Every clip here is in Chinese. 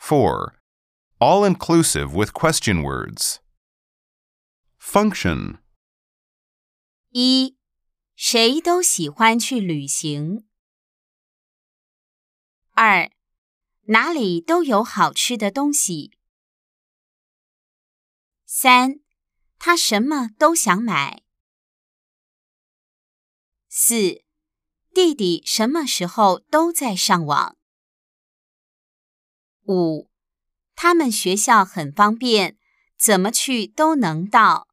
4. All-inclusive with question words. Function. 1. 谁都喜欢去旅行。2. 哪里都有好吃的东西。3. 他什么都想买。4. 弟弟什么时候都在上网。5. 他们学校很方便，怎么去都能到。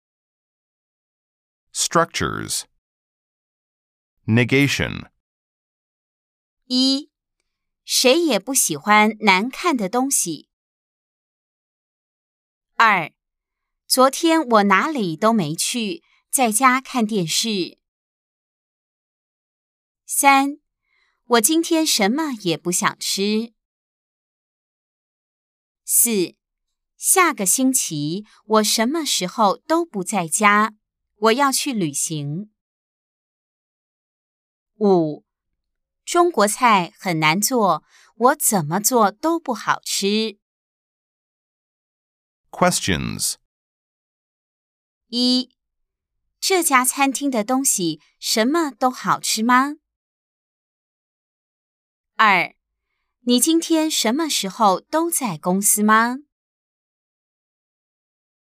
Structures. Negation. 1. 谁也不喜欢难看的东西。2. 昨天我哪里都没去，在家看电视。3. 我今天什么也不想吃。4. 下个星期我什么时候都不在家，我要去旅行。5. 中国菜很难做，我怎么做都不好吃。 Questions. 1. 这家餐厅的东西什么都好吃吗？ 2. 你今天什么时候都在公司吗？